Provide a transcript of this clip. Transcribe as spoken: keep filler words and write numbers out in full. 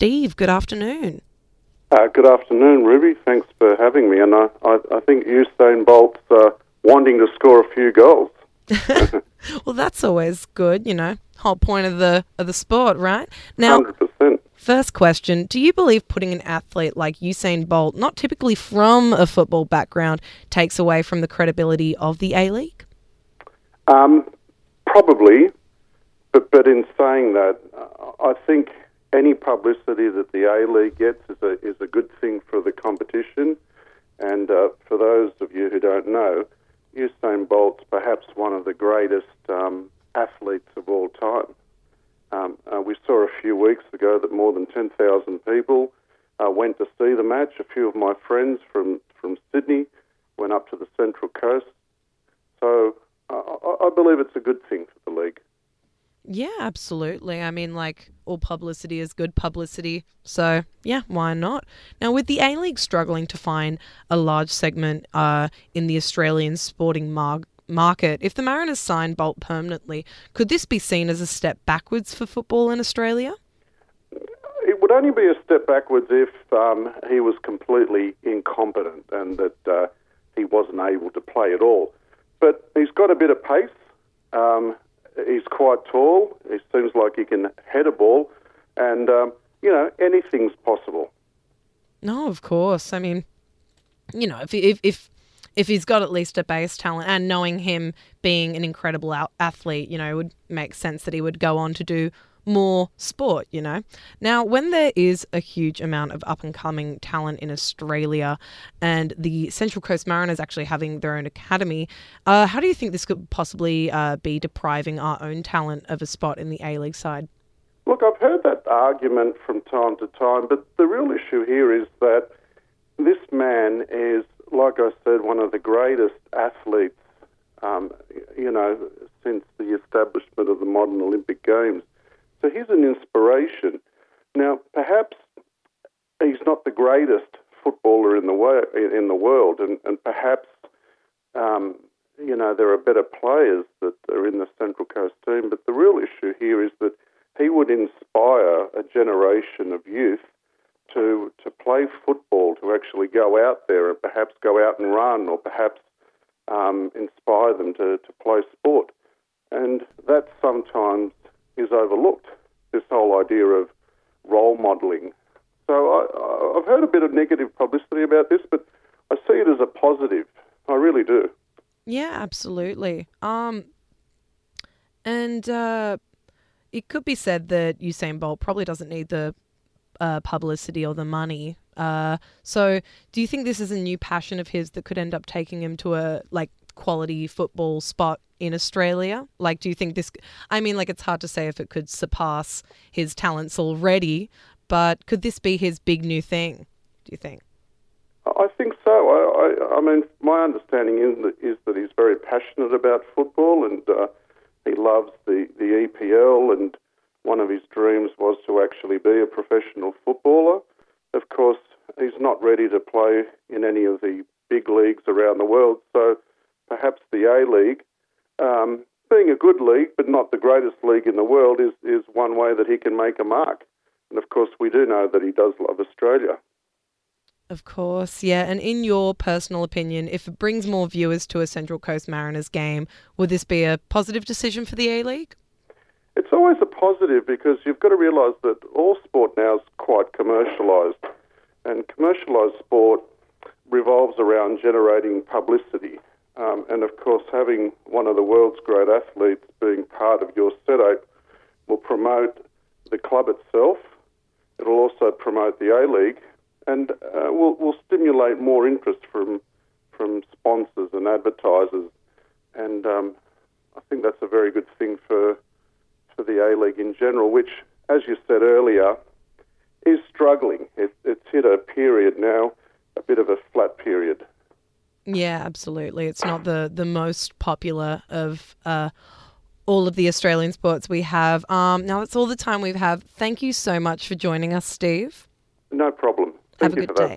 Steve. Good afternoon. Uh, good afternoon, Ruby. Thanks for having me. And I, I, I think Usain Bolt's uh, wanting to score a few goals. Well, that's always good, you know, whole point of the of the sport, right? Now, one hundred percent. First question, do you believe putting an athlete like Usain Bolt, not typically from a football background, takes away from the credibility of the A-League? Um, probably, but, but in saying that, uh, I think any publicity that the A-League gets is a, is a good thing for the competition. And uh, for those of you who don't know, Usain Bolt's perhaps one of the greatest um, athletes of all time. Um, uh, we saw a few weeks ago that more than ten thousand people uh, went to see the match. A few of my friends from, from Sydney went up to the Central Coast. So uh, I, I believe it's a good thing for the league. Yeah, absolutely. I mean, like, all publicity is good publicity. So, yeah, why not? Now, with the A-League struggling to find a large segment uh, in the Australian sporting mar- market, if the Mariners sign Bolt permanently, could this be seen as a step backwards for football in Australia? It would only be a step backwards if um, he was completely incompetent and that uh, he wasn't able to play at all. But he's got a bit of pace. Um, he's quite tall. He seems like he can head a ball. And, um, you know, anything's possible. No, of course. I mean, you know, if if if if he's got at least a base talent, and knowing him being an incredible out- athlete, you know, it would make sense that he would go on to do more sport, you know. Now, when there is a huge amount of up-and-coming talent in Australia and the Central Coast Mariners actually having their own academy, uh, how do you think this could possibly uh, be depriving our own talent of a spot in the A-League side? Look, I've heard that argument from time to time, but the real issue here is that this man is, like I said, one of the greatest athletes, um, you know, since the establishment of the modern Olympic Games. So he's an inspiration. Now, perhaps he's not the greatest footballer in the wo- in the world, and, and perhaps, um, you know, there are better players that are in the Central Coast team, but the real issue here is that he would inspire a generation of youth to to play football, to actually go out there and perhaps go out and run, or perhaps um, inspire them to, to play sport. And that sometimes is overlooked, this whole idea of role modelling. So I, I've heard a bit of negative publicity about this, but I see it as a positive. I really do. Yeah, absolutely. Um, and uh, it could be said that Usain Bolt probably doesn't need the uh, publicity or the money. Uh, so do you think this is a new passion of his that could end up taking him to a like quality football spot in Australia? Like, do you think this, I mean, like, it's hard to say if it could surpass his talents already, but could this be his big new thing, do you think? I think so. I, I, I mean, my understanding is that, is that he's very passionate about football, and uh, he loves the, the E P L, and one of his dreams was to actually be a professional footballer. Of course, he's not ready to play in any of the big leagues around the world, so perhaps the A-League, um, being a good league but not the greatest league in the world, is, is one way that he can make a mark. And of course, we do know that he does love Australia. Of course, yeah. And in your personal opinion, if it brings more viewers to a Central Coast Mariners game, would this be a positive decision for the A-League? It's always a positive, because you've got to realise that all sport now is quite commercialised, and commercialised sport revolves around generating publicity. Um, and of course, having one of the world's great athletes being part of your setup will promote the club itself. It'll also promote the A-League, and uh, will will stimulate more interest from from sponsors and advertisers. And um, I think that's a very good thing for for the A-League in general, which, as you said earlier, is struggling. It, it's hit a period now, a bit of a flat period. Yeah, absolutely. It's not the, the most popular of uh, all of the Australian sports we have. Um, now, that's all the time we have. Thank you so much for joining us, Steve. No problem. Thank Have a you good for that. day.